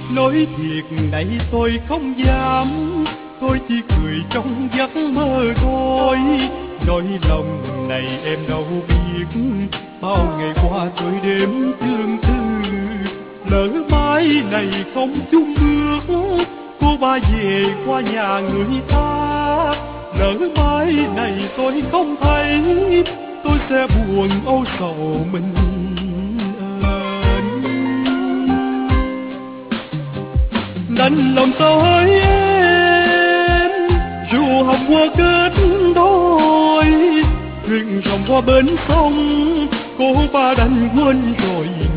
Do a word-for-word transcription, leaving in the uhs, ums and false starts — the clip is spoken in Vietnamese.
Nói thiệt này tôi không dám, tôi chỉ cười trong giấc mơ thôi. Nói lòng này em đâu biết, bao ngày qua tôi đêm thương thư. Lỡ mai này không chung bước, cô ba về qua nhà người ta. Lỡ mai này tôi không thấy, tôi sẽ buồn âu sầu mình. Đành lòng sao hỡi em, dù hồng hoa kết đôi, thuyền rồng qua bến sông, cô ba đành quên rồi